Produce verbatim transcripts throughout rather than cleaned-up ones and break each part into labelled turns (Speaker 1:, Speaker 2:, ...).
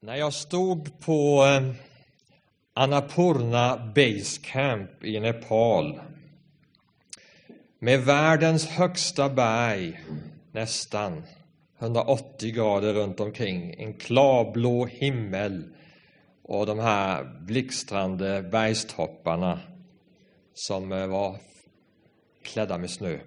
Speaker 1: När jag stod på Annapurna Base Camp i Nepal med världens högsta berg, nästan hundraåttio grader runt omkring, en klarblå himmel och de här blixtrande bergstopparna som var klädda med snö.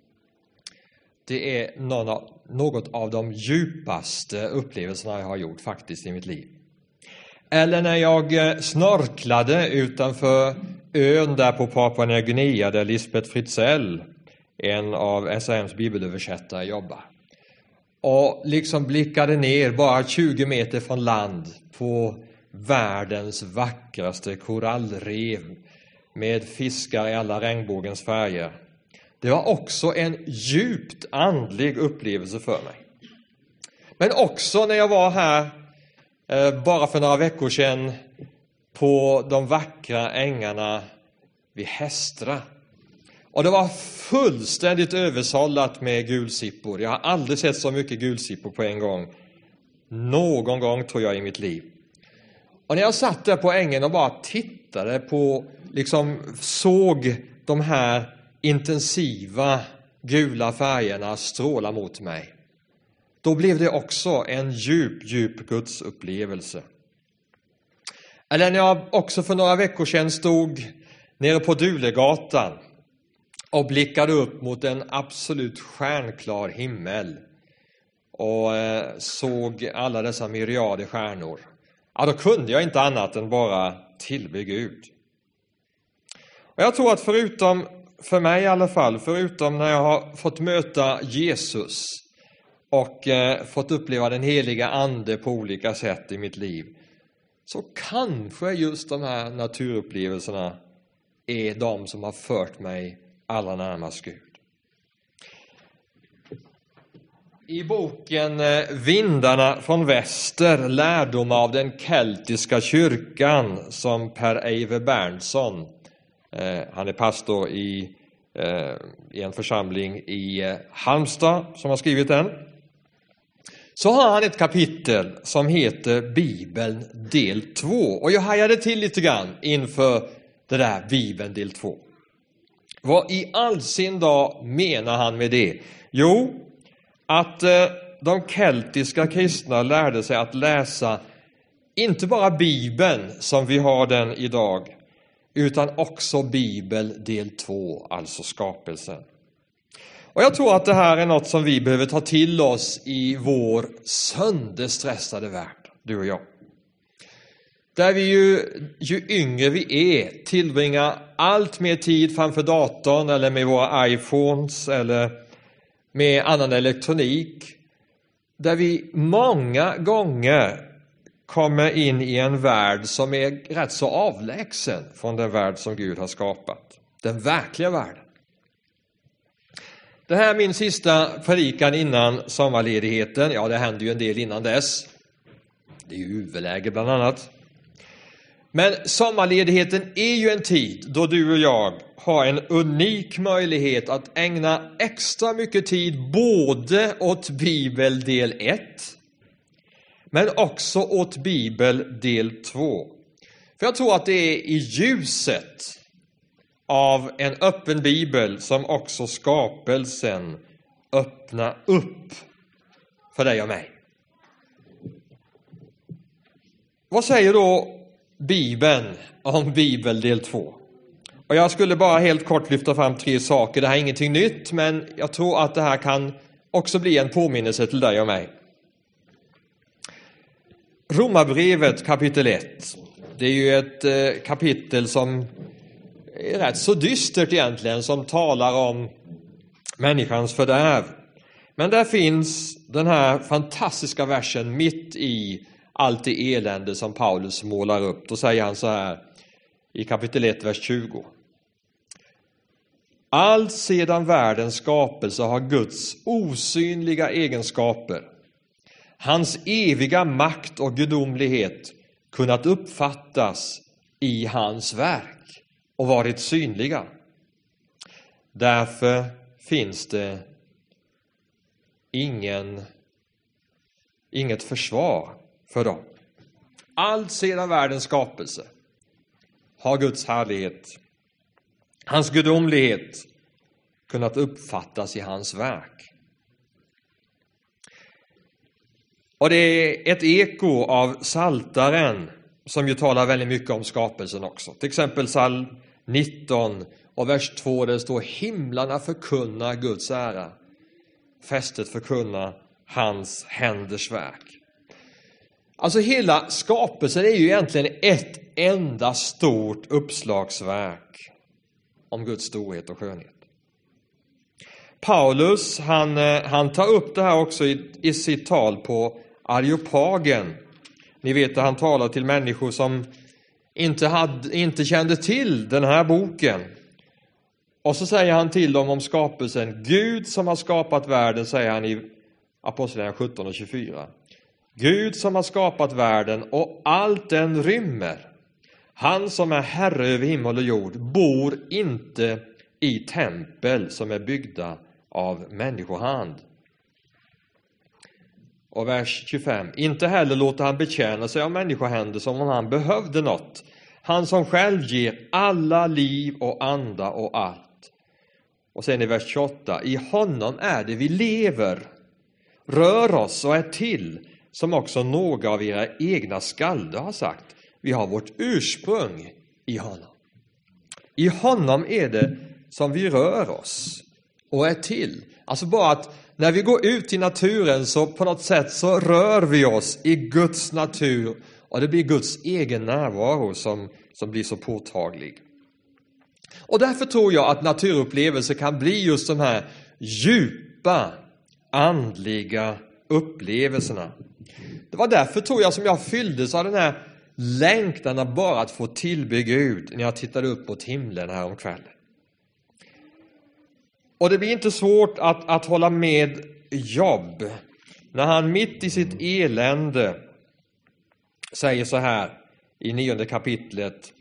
Speaker 1: Det är något av de djupaste upplevelserna jag har gjort faktiskt i mitt liv. Eller när jag snorklade utanför ön där på Papua Nya Guinea där Lisbeth Fritzell, en av S A M:s bibelöversättare, jobbar. Och liksom blickade ner bara tjugo meter från land på världens vackraste korallrev med fiskar i alla regnbågens färger. Det var också en djupt andlig upplevelse för mig. Men också när jag var här eh, bara för några veckor sedan på de vackra ängarna vid Hästra. Och det var fullständigt översållat med gulsippor. Jag har aldrig sett så mycket gulsippor på en gång. Någon gång tror jag i mitt liv. Och när jag satt där på ängen och bara tittade på, liksom såg de här intensiva gula färgerna stråla mot mig, då blev det också en djup, djup gudsupplevelse. Eller när jag också för några veckor sedan stod nere på Dulegatan och blickade upp mot en absolut stjärnklar himmel och eh, såg alla dessa myriader stjärnor. Ja, då kunde jag inte annat än bara tillbe Gud. Och jag tror att förutom, för mig i alla fall, förutom när jag har fått möta Jesus och eh, fått uppleva den heliga ande på olika sätt i mitt liv, så kanske just de här naturupplevelserna är de som har fört mig allra närmast Gud. I boken Vindarna från väster, lärdom av den keltiska kyrkan, som Per Eive Berntsson, eh, han är pastor i, eh, i en församling i eh, Halmstad som har skrivit den, så har han ett kapitel som heter Bibeln del två. Och jag hajade till lite grann inför det där Bibeln del två. Vad i all sin dag menar han med det? Jo, att eh, de keltiska kristna lärde sig att läsa inte bara Bibeln som vi har den idag, utan också Bibel del två, alltså skapelsen. Och jag tror att det här är något som vi behöver ta till oss i vår sönderstressade värld, du och jag. Där vi ju, ju yngre vi är, tillbringar allt mer tid framför datorn eller med våra iPhones eller med annan elektronik. Där vi många gånger kommer in i en värld som är rätt så avlägsen från den värld som Gud har skapat. Den verkliga världen. Det här är min sista predikan innan sommarledigheten. Ja, det händer ju en del innan dess. Det är ju huvudläge bland annat. Men sommarledigheten är ju en tid då du och jag har en unik möjlighet att ägna extra mycket tid både åt Bibel del ett men också åt Bibel del två. För jag tror att det är i ljuset av en öppen bibel som också skapelsen öppnar upp för dig och mig. Vad säger då Bibeln om Bibel del två? Och jag skulle bara helt kort lyfta fram tre saker. Det här är ingenting nytt, men jag tror att det här kan också bli en påminnelse till dig och mig. Romarbrevet kapitel ett. Det är ju ett eh, kapitel som är rätt så dystert egentligen, som talar om människans fördärv. Men där finns den här fantastiska versen mitt i allt det elände som Paulus målar upp. Då säger han så här i kapitel ett, vers tjugo. Allt sedan världens skapelse har Guds osynliga egenskaper, hans eviga makt och gudomlighet, kunnat uppfattas i hans verk och varit synliga. Därför finns det ingen, inget försvar för dem. allt sedan världens skapelse har Guds härlighet, hans gudomlighet, kunnat uppfattas i hans verk. Och det är ett eko av Psaltaren som ju talar väldigt mycket om skapelsen också. Till exempel psalm nitton och vers två, där det står: himlarna förkunnar Guds ära, fästet förkunnar hans händers verk. Alltså hela skapelsen är ju egentligen ett enda stort uppslagsverk om Guds storhet och skönhet. Paulus, han, han tar upp det här också i, i sitt tal på Areopagen. Ni vet att han talar till människor som inte, hade, inte kände till den här boken. Och så säger han till dem om skapelsen: Gud som har skapat världen, säger han i Apostlagärningarna sjutton och tjugofyra. Gud som har skapat världen och allt den rymmer, han som är herre över himmel och jord, bor inte i tempel som är byggda av människohand. Och vers tjugofem: inte heller låter han betjäna sig av människohänder som om han behövde något. Han som själv ger alla liv och anda och allt. Och sen i vers tjugoåtta: i honom är det vi lever, rör oss och är till, som också några av era egna skalder har sagt. Vi har vårt ursprung i honom. I honom är det som vi rör oss och är till. Alltså bara att när vi går ut i naturen så på något sätt så rör vi oss i Guds natur. Och det blir Guds egen närvaro som, som blir så påtaglig. Och därför tror jag att naturupplevelser kan bli just de här djupa andliga upplevelserna. Det var därför tror jag som jag fylldes av den här längtan bara att få tillbe Gud när jag tittade upp mot himlen här om kvällen. Och det blir inte svårt att, att hålla med Job när han mitt i sitt elände säger så här i nionde kapitlet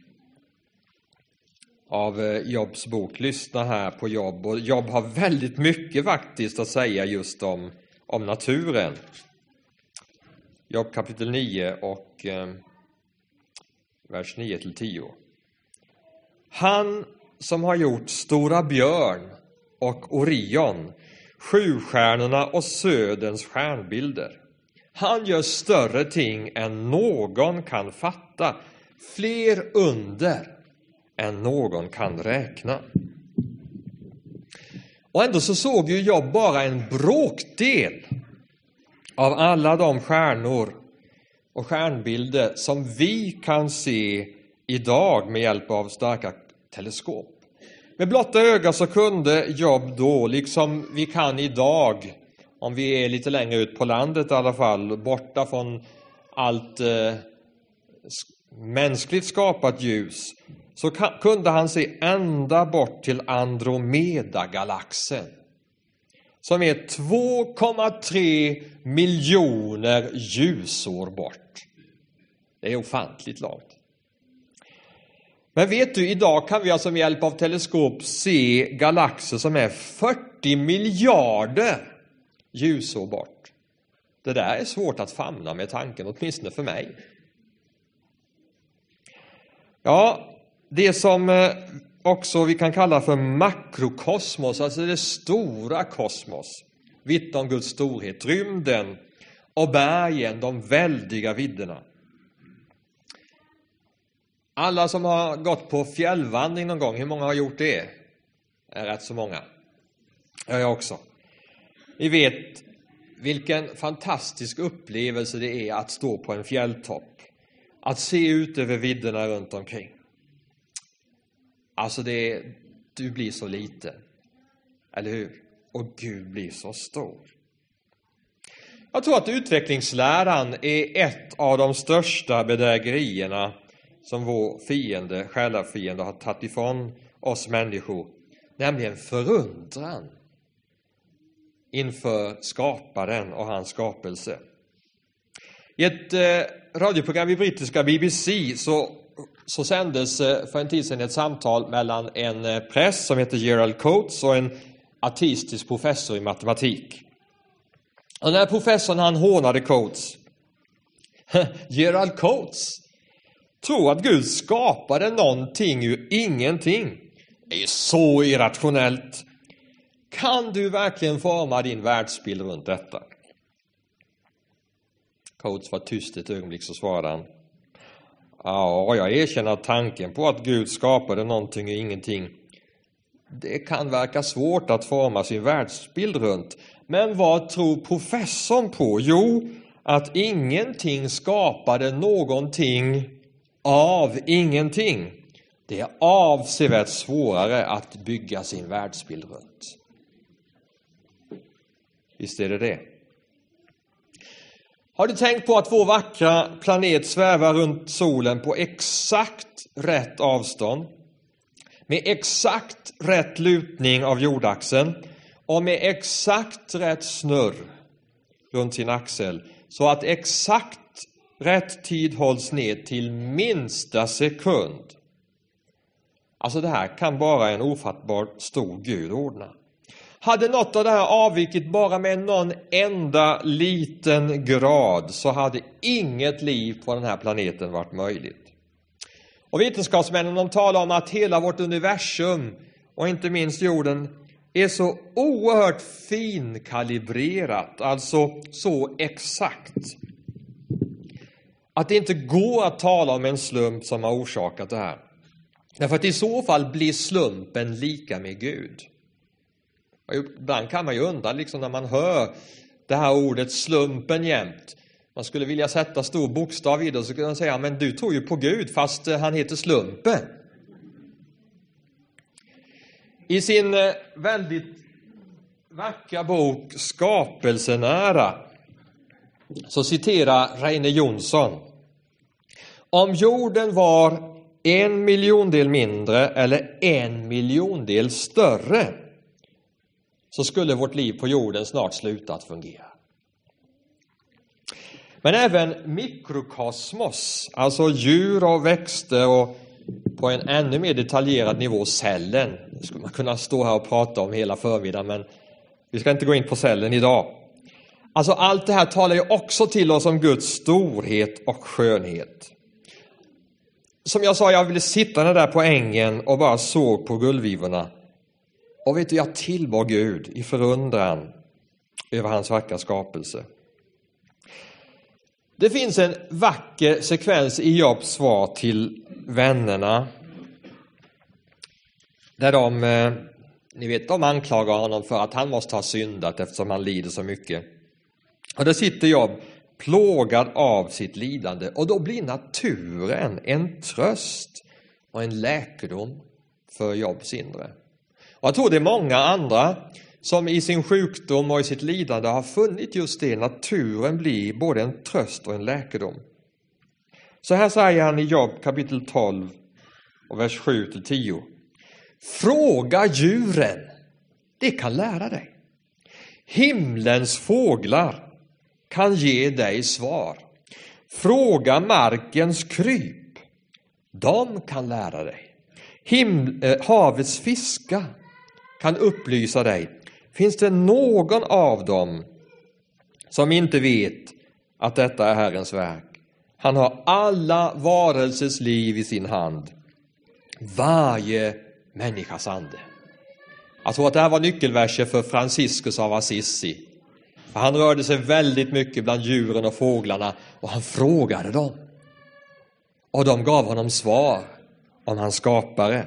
Speaker 1: av Jobs bok. Lyssna här på Job. Och Job har väldigt mycket faktiskt att säga just om, om naturen. Job kapitel nio och eh, vers nio till tio. Han som har gjort Stora Björn och Orion, sjustjärnorna och söderns stjärnbilder. Han gör större ting än någon kan fatta, fler under än någon kan räkna. Och ändå så såg ju jag bara en bråkdel av alla de stjärnor och stjärnbilder som vi kan se idag med hjälp av starka teleskop. Med blotta öga så kunde Job då, liksom vi kan idag, om vi är lite längre ut på landet i alla fall, borta från allt eh, mänskligt skapat ljus, så kan, kunde han se ända bort till Andromeda-galaxen, som är två komma tre miljoner ljusår bort. Det är ofantligt långt. Men vet du, idag kan vi alltså med hjälp av teleskop se galaxer som är fyrtio miljarder ljusår bort. Det där är svårt att famna med tanken, åtminstone för mig. Ja, det som också vi kan kalla för makrokosmos, alltså det stora kosmos, vittnar om Guds storhet, rymden och bergen, de väldiga vidderna. Alla som har gått på fjällvandring någon gång, hur många har gjort det? Är rätt så många. Ja, jag också. Vi vet vilken fantastisk upplevelse det är att stå på en fjälltopp. Att se ut över vidderna runt omkring. Alltså det, du blir så liten. Eller hur? Och Gud blir så stor. Jag tror att utvecklingsläran är ett av de största bedrägerierna som vår fiende, själafiende, har tagit ifrån oss människor. Nämligen förundran inför skaparen och hans skapelse. I ett eh, radioprogram i brittiska B B C så, så sändes eh, för en tid sedan ett samtal mellan en eh, präst som heter Gerald Coates och en ateistisk professor i matematik. Och den här professorn, han hånade Coates. Gerald Coates tror att Gud skapade någonting ur ingenting. Det är så irrationellt. Kan du verkligen forma din världsbild runt detta? Coates var tyst ett ögonblick, så svarade han: ja, jag erkänner att tanken på att Gud skapade någonting ur ingenting, det kan verka svårt att forma sin världsbild runt. Men vad tror professorn på? Jo, att ingenting skapade någonting av ingenting. Det är avsevärt svårare att bygga sin världsbild runt. Visst är det det. Har du tänkt på att vår vackra planet svävar runt solen på exakt rätt avstånd, med exakt rätt lutning av jordaxeln och med exakt rätt snurr runt sin axel, så att exakt rätt tid hålls ner till minsta sekund? Alltså det här kan bara en ofattbart stor Gud ordna. Hade något av det här avvikit bara med någon enda liten grad, så hade inget liv på den här planeten varit möjligt. Och vetenskapsmännen, de talar om att hela vårt universum och inte minst jorden är så oerhört finkalibrerat, alltså så exakt, att det inte går att tala om en slump som har orsakat det här. Därför att i så fall blir slumpen lika med Gud. Och ibland kan man ju undra, liksom när man hör det här ordet slumpen jämt. Man skulle vilja sätta stor bokstav i det, och så kan man säga: men du tror ju på Gud fast han heter slumpen. I sin väldigt vackra bok Skapelsenära så citerar Reine Jonsson: om jorden var en miljondel mindre eller en miljondel större, så skulle vårt liv på jorden snart sluta att fungera. Men även mikrokosmos, alltså djur och växter, och på en ännu mer detaljerad nivå cellen. Det skulle man kunna stå här och prata om hela förmiddagen, men vi ska inte gå in på cellen idag. Alltså allt det här talar ju också till oss om Guds storhet och skönhet. Som jag sa, jag ville sitta där på ängen och bara såg på guldvivorna. Och vet du, jag tillbad Gud i förundran över hans vackra skapelse. Det finns en vacker sekvens i Jobs svar till vännerna, där de, eh, ni vet, de anklagar honom för att han måste ha syndat eftersom han lider så mycket. Och där sitter Job plågad av sitt lidande, och då blir naturen en tröst och en läkedom för Jobs inre. Och jag tror det är många andra som i sin sjukdom och i sitt lidande har funnit just det. Naturen blir både en tröst och en läkedom. Så här säger han i Job kapitel tolv och vers sju till tio. Fråga djuren, det kan lära dig. Himlens fåglar kan ge dig svar. Fråga markens kryp, de kan lära dig. Him- äh, havets fiskar kan upplysa dig. Finns det någon av dem som inte vet att detta är Herrens verk? Han har alla varelsers liv i sin hand, varje människas ande. Jag tror att det här var nyckelverser för Franciscus av Assisi. För han rörde sig väldigt mycket bland djuren och fåglarna, och han frågade dem. Och de gav honom svar om hans skapare.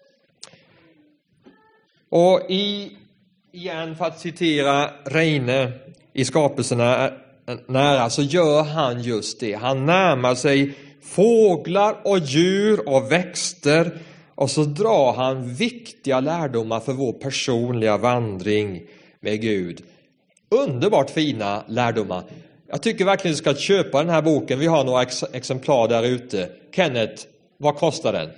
Speaker 1: Och i, igen för att citera Reine i Skapelserna nära, så gör han just det. Han närmar sig fåglar och djur och växter, och så drar han viktiga lärdomar för vår personliga vandring med Gud. Underbart fina lärdomar. Jag tycker verkligen du ska köpa den här boken. Vi har några ex- exemplar där ute. Kenneth, vad kostar den?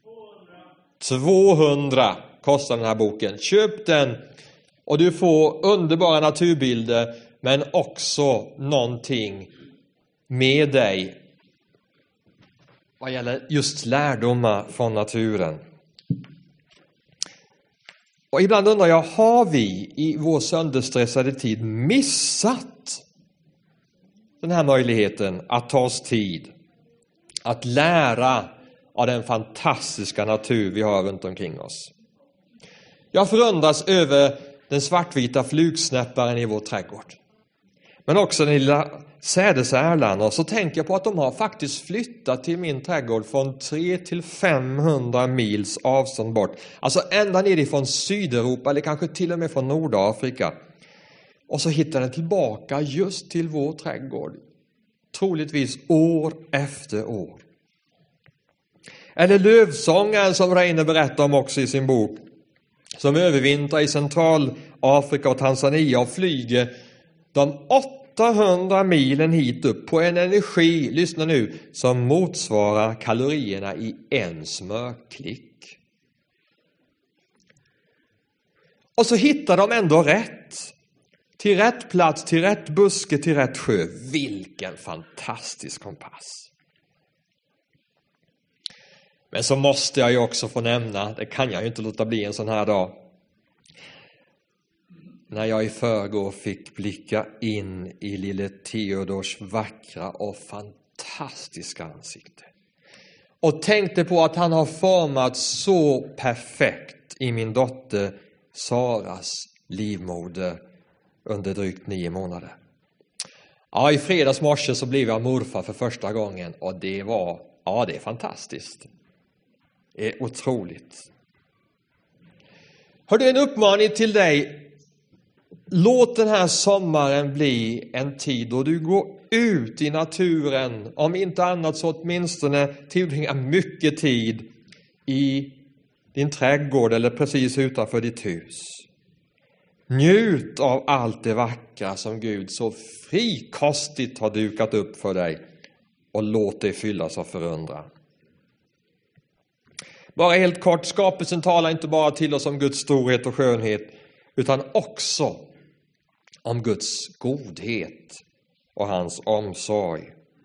Speaker 1: tvåhundra kostar den här boken. Köp den och du får underbara naturbilder, men också någonting med dig vad gäller just lärdomar från naturen. Och ibland undrar jag, har vi i vår sönderstressade tid missat den här möjligheten att ta oss tid att lära av den fantastiska natur vi har runt omkring oss. Jag förundras över den svartvita flugsnäpparen i vår trädgård. Men också den lilla sädesärlan. Och så tänker jag på att de har faktiskt flyttat till min trädgård från tre till femhundra mils avstånd bort. Alltså ända nerifrån Sydeuropa eller kanske till och med från Nordafrika. Och så hittar den tillbaka just till vår trädgård. Troligtvis år efter år. Eller lövsångaren som Reine berättar om också i sin bok. Som övervintrar i Centralafrika och Tanzania och flyger de åttahundra milen hit upp på en energi, lyssna nu, som motsvarar kalorierna i en smörklick. Och så hittar de ändå rätt. Till rätt plats, till rätt buske, till rätt sjö. Vilken fantastisk kompass. Men så måste jag ju också få nämna, det kan jag ju inte låta bli en sån här dag. När jag i förrgår fick blicka in i lille Theodors vackra och fantastiska ansikte. Och tänkte på att han har formats så perfekt i min dotter Saras livmoder under drygt nio månader. Ja, i fredags morse så blev jag morfar för första gången och det var, ja det är fantastiskt. Det är otroligt. Har du en uppmaning till dig? Låt den här sommaren bli en tid då du går ut i naturen. Om inte annat så åtminstone tillbringa mycket tid i din trädgård eller precis utanför ditt hus. Njut av allt det vackra som Gud så frikostigt har dukat upp för dig och låt dig fyllas av förundran. Bara helt kort, skapelsen talar inte bara till oss om Guds storhet och skönhet utan också om Guds godhet och hans omsorg.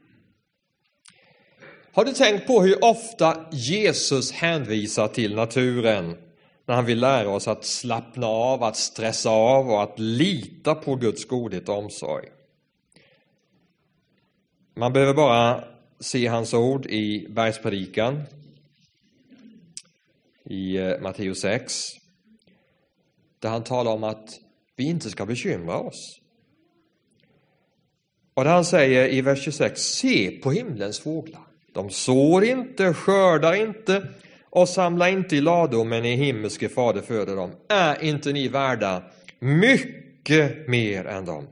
Speaker 1: Har du tänkt på hur ofta Jesus hänvisar till naturen när han vill lära oss att slappna av, att stressa av och att lita på Guds godhet och omsorg? Man behöver bara se hans ord i bergspredikan i Matteus sex, där han talar om att vi inte ska bekymra oss. Och där han säger i vers tjugosex, se på himlens fåglar. De sår inte, skördar inte och samlar inte i lador, men i himmelske fader föder dem. Är inte ni värda mycket mer än dem?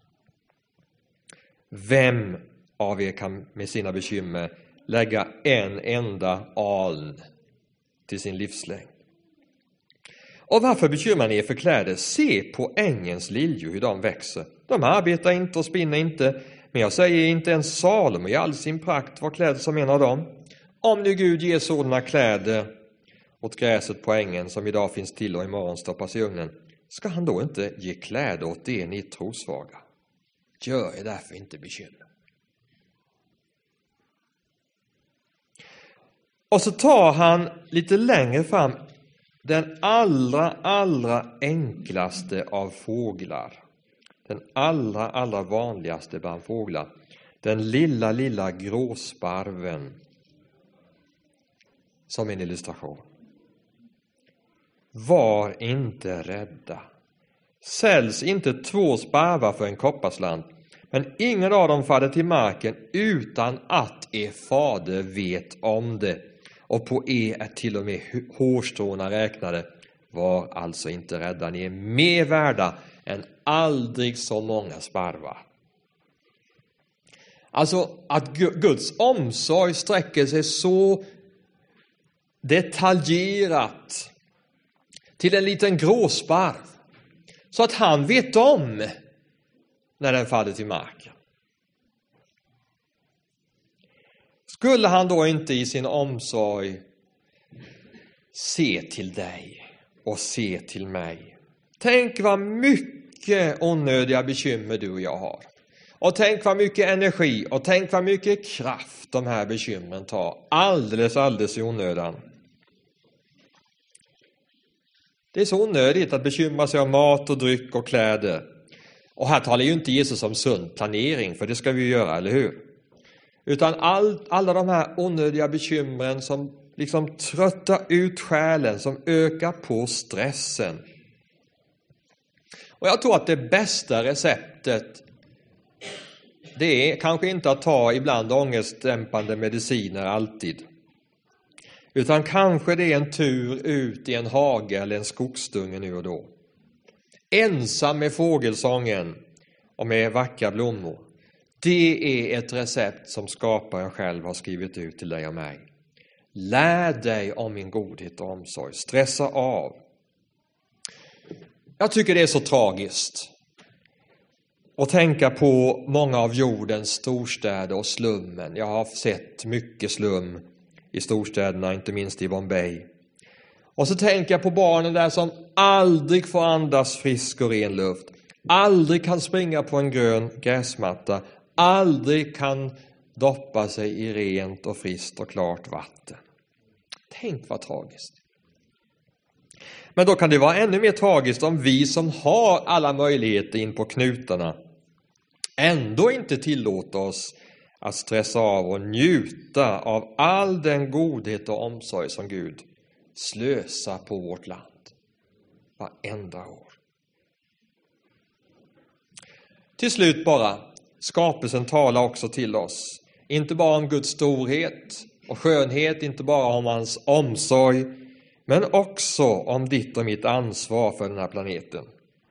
Speaker 1: Vem av er kan med sina bekymmer lägga en enda aln till sin livslängd? Och varför bekymrar ni er för kläder? Se på ängens liljor hur de växer. De arbetar inte och spinner inte. Men jag säger inte en Salomo i all sin prakt var klädd som en av dem. Om nu Gud ger sådana kläder åt gräset på ängen som idag finns till och imorgon stoppas i ugnen, ska han då inte ge kläder åt er ni trosvaga? Gör er därför inte bekymmer. Och så tar han lite längre fram den allra, allra enklaste av fåglar. Den allra, allra vanligaste bland fåglar. Den lilla, lilla gråsparven. Som en illustration. Var inte rädda. Säljs inte två sparvar för en kopparslant. Men ingen av dem faller till marken utan att er fader vet om det. Och på er är till och med hårstråna räknade. Var alltså inte rädda. Ni är mer värda än aldrig så många sparvar. Alltså att Guds omsorg sträcker sig så detaljerat till en liten gråsparv. Så att han vet om när den faller till marken. Skulle han då inte i sin omsorg se till dig och se till mig? Tänk vad mycket onödiga bekymmer du och jag har. Och tänk vad mycket energi och tänk vad mycket kraft de här bekymren tar. Alldeles, alldeles i onödan. Det är så onödigt att bekymra sig om mat och dryck och kläder. Och här talar ju inte Jesus om sund planering, för det ska vi göra, eller hur? Utan all, alla de här onödiga bekymren som liksom tröttar ut själen, som ökar på stressen. Och jag tror att det bästa receptet, det är kanske inte att ta ibland ångestdämpande mediciner alltid. Utan kanske det är en tur ut i en hage eller en skogsdunge nu och då. Ensam med fågelsången och med vackra blommor. Det är ett recept som skaparen själv har skrivit ut till dig och mig. Lär dig om min godhet och omsorg. Stressa av. Jag tycker det är så tragiskt att tänka på många av jordens storstäder och slummen. Jag har sett mycket slum i storstäderna, inte minst i Bombay. Och så tänker jag på barnen där som aldrig får andas frisk och ren luft. Aldrig kan springa på en grön gräsmatta. Aldrig kan doppa sig i rent och friskt och klart vatten. Tänk vad tragiskt. Men då kan det vara ännu mer tragiskt om vi som har alla möjligheter in på knutarna ändå inte tillåter oss att stressa av och njuta av all den godhet och omsorg som Gud slösar på vårt land varenda år. Till slut bara, skapelsen talar också till oss. Inte bara om Guds storhet och skönhet, inte bara om hans omsorg, men också om ditt och mitt ansvar för den här planeten.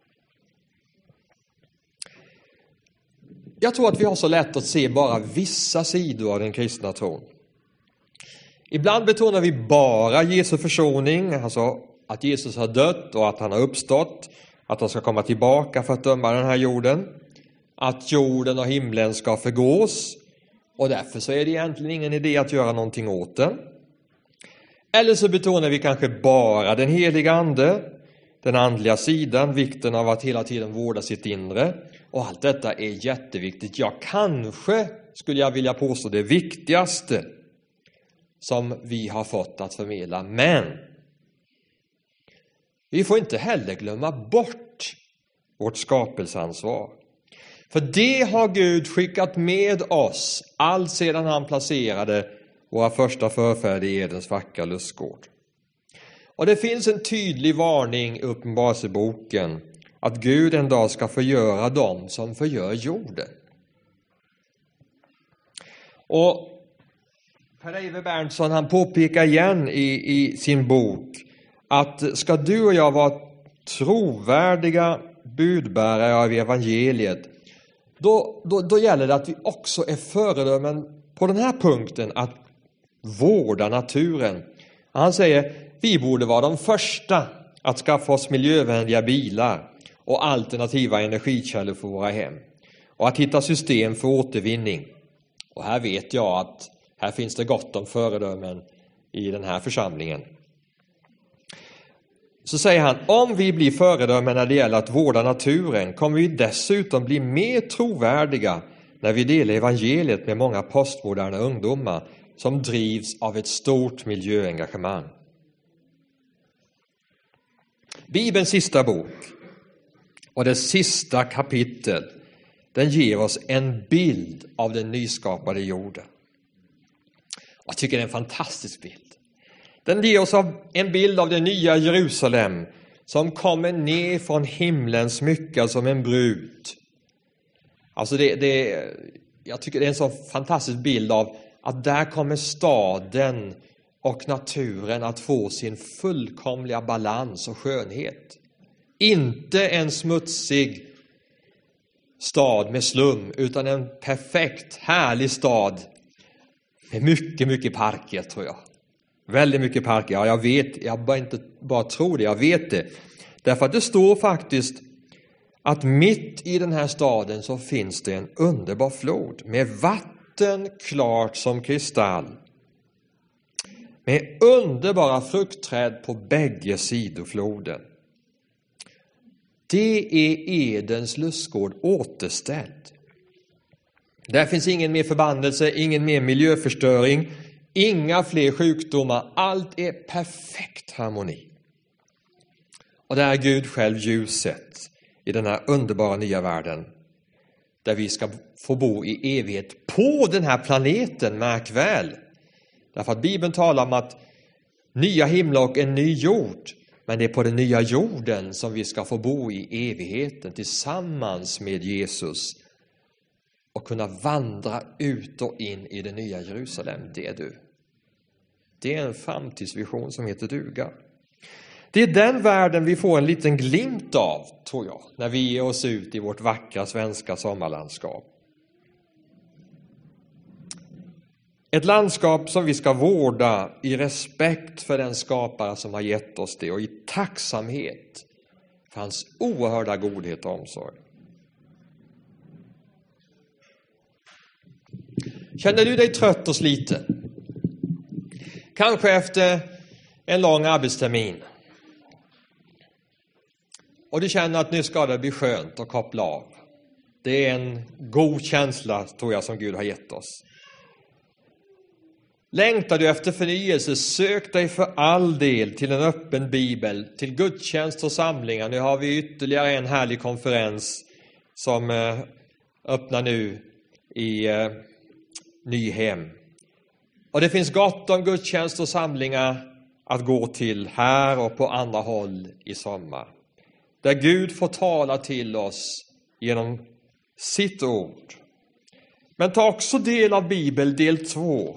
Speaker 1: Jag tror att vi har så lätt att se bara vissa sidor av den kristna tron. Ibland betonar vi bara Jesu försoning, alltså att Jesus har dött och att han har uppstått, att han ska komma tillbaka för att döma den här jorden, att jorden och himlen ska förgås och därför så är det egentligen ingen idé att göra någonting åt den. Eller så betonar vi kanske bara den heliga ande, den andliga sidan, vikten av att hela tiden vårda sitt inre. Och allt detta är jätteviktigt. Ja, kanske skulle jag vilja påstå det viktigaste som vi har fått att förmedla. Men vi får inte heller glömma bort vårt skapelseansvar. För det har Gud skickat med oss allt sedan han placerade våra första förfäder i Edens vackra lustgård. Och det finns en tydlig varning i Uppenbarelseboken att Gud en dag ska förgöra dem som förgör jorden. Och Per-Eive Berntsson, han påpekar igen i, i sin bok att ska du och jag vara trovärdiga budbärare av evangeliet, då, då, då gäller det att vi också är föredömen på den här punkten att vårda naturen. Han säger, vi borde vara de första att skaffa oss miljövänliga bilar och alternativa energikällor för våra hem. Och att hitta system för återvinning. Och här vet jag att här finns det gott om föredömen i den här församlingen. Så säger han, om vi blir föredömen när det gäller att vårda naturen kommer vi dessutom bli mer trovärdiga när vi delar evangeliet med många postmoderna ungdomar som drivs av ett stort miljöengagemang. Bibelns sista bok och dess sista kapitel, den ger oss en bild av den nyskapade jorden. Jag tycker det är en fantastisk bild. Den ger oss en bild av det nya Jerusalem som kommer ner från himlen smyckad som en brud. Alltså det, det, jag tycker det är en så fantastisk bild av att där kommer staden och naturen att få sin fullkomliga balans och skönhet. Inte en smutsig stad med slum, utan en perfekt, härlig stad med mycket, mycket parker, tror jag. Väldigt mycket parker. Ja, jag vet, jag bara inte bara tror det, jag vet det. Därför att det står faktiskt att mitt i den här staden så finns det en underbar flod med vatten klart som kristall. Med underbara fruktträd på bägge sidor floden. Det är Edens lustgård återställd. Där finns ingen mer förbannelse, ingen mer miljöförstöring, inga fler sjukdomar. Allt är perfekt harmoni. Och där är Gud själv ljuset i den här underbara nya världen. Där vi ska få bo i evighet på den här planeten, märk väl. Därför att Bibeln talar om att nya himlar och en ny jord. Men det är på den nya jorden som vi ska få bo i evigheten tillsammans med Jesus. Och kunna vandra ut och in i det nya Jerusalem, det är du. Det är en framtidsvision som heter duga. Det är den världen vi får en liten glimt av, tror jag, när vi ger oss ut i vårt vackra svenska sommarlandskap. Ett landskap som vi ska vårda i respekt för den skapare som har gett oss det och i tacksamhet för hans oerhörda godhet och omsorg. Känner du dig trött och sliten? Kanske efter en lång arbetstermin. Och du känner att nu ska det bli skönt att koppla av. Det är en god känsla, tror jag, som Gud har gett oss. Längtar du efter förnyelse, sök dig för all del till en öppen bibel, till gudstjänst och samlingar. Nu har vi ytterligare en härlig konferens som eh, öppnar nu i eh, Nyhem. Och det finns gott om gudstjänst och samlingar att gå till här och på andra håll i sommar. Där Gud får tala till oss genom sitt ord. Men ta också del av Bibel del två.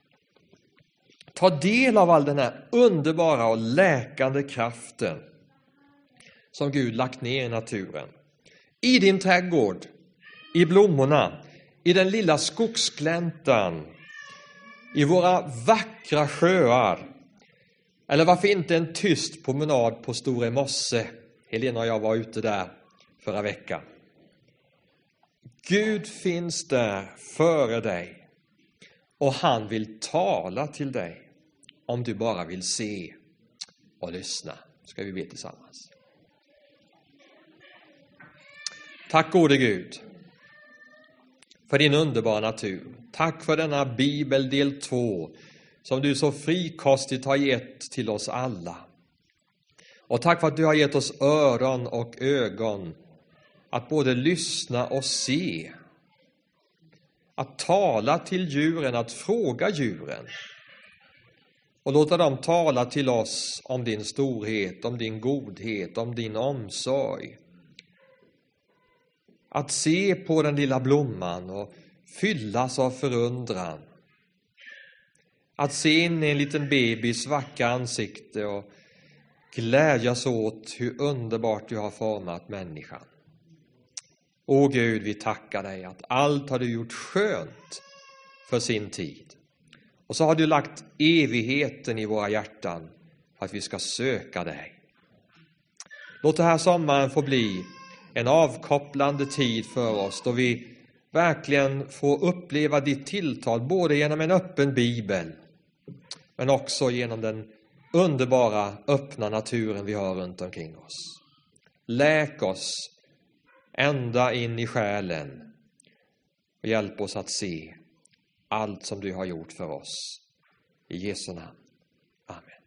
Speaker 1: Ta del av all den här underbara och läkande kraften som Gud lagt ner i naturen. I din trädgård, i blommorna, i den lilla skogsgläntan, i våra vackra sjöar. Eller varför inte en tyst promenad på Store Mosse? Helena och jag var ute där förra veckan. Gud finns där före dig. Och han vill tala till dig. Om du bara vill se och lyssna. Ska vi be tillsammans. Tack gode Gud. För din underbara natur. Tack för denna Bibel del två. Som du så frikostigt har gett till oss alla. Och tack för att du har gett oss öron och ögon. Att både lyssna och se. Att tala till djuren, att fråga djuren. Och låta dem tala till oss om din storhet, om din godhet, om din omsorg. Att se på den lilla blomman och fyllas av förundran. Att se in i en liten bebis vackra ansikte och glädjas åt hur underbart du har format människan. Åh Gud, vi tackar dig att allt har du gjort skönt för sin tid. Och så har du lagt evigheten i våra hjärtan för att vi ska söka dig. Låt det här sommaren få bli en avkopplande tid för oss då vi verkligen får uppleva ditt tilltal både genom en öppen bibel men också genom den underbara öppna naturen vi har runt omkring oss. Läk oss ända in i själen och hjälp oss att se allt som du har gjort för oss. I Jesu namn. Amen.